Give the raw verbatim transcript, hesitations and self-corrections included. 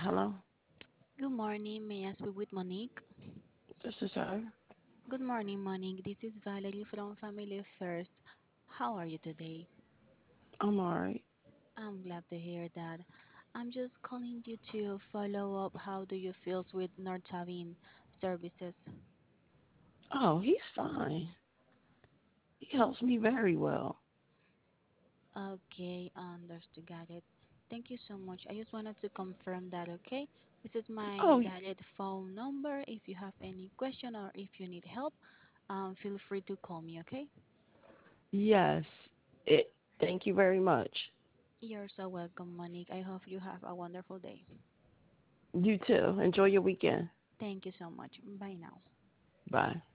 Hello, Good morning. May I speak with Monique? this is her. Good morning, Monique. This is Valerie from Family First. How are you today? I'm alright. I'm glad to hear that. I'm just calling you to follow up. How do you feel with Nortavin services? Oh, he's fine. He helps me very well. Okay, understood. Got it. Thank you so much. I just wanted to confirm that, okay? This is my Oh, direct phone number. If you have any question or if you need help, um, feel free to call me, okay? yes. It. Thank you very much. You're so welcome, Monique. I hope you have a wonderful day. You too. Enjoy your weekend. Thank you so much. Bye now. Bye.